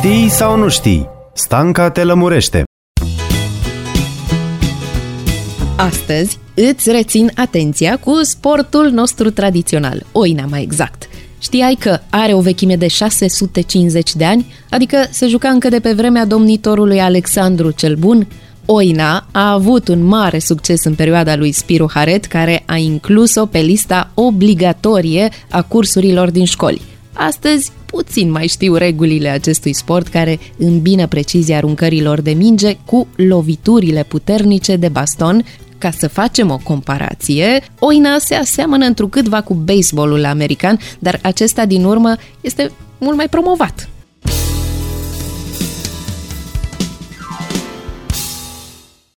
Știi sau nu știi? Stanca te lămurește. Astăzi îți rețin atenția cu sportul nostru tradițional, oina mai exact. Știai că are o vechime de 650 de ani? Adică se juca încă de pe vremea domnitorului Alexandru cel Bun? Oina a avut un mare succes în perioada lui Spiru Haret, care a inclus-o pe lista obligatorie a cursurilor din școli. Astăzi puțin mai știu regulile acestui sport care îmbină precizia aruncărilor de minge cu loviturile puternice de baston. Ca să facem o comparație, oina se aseamănă întrucâtva cu baseballul american, dar acesta din urmă este mult mai promovat.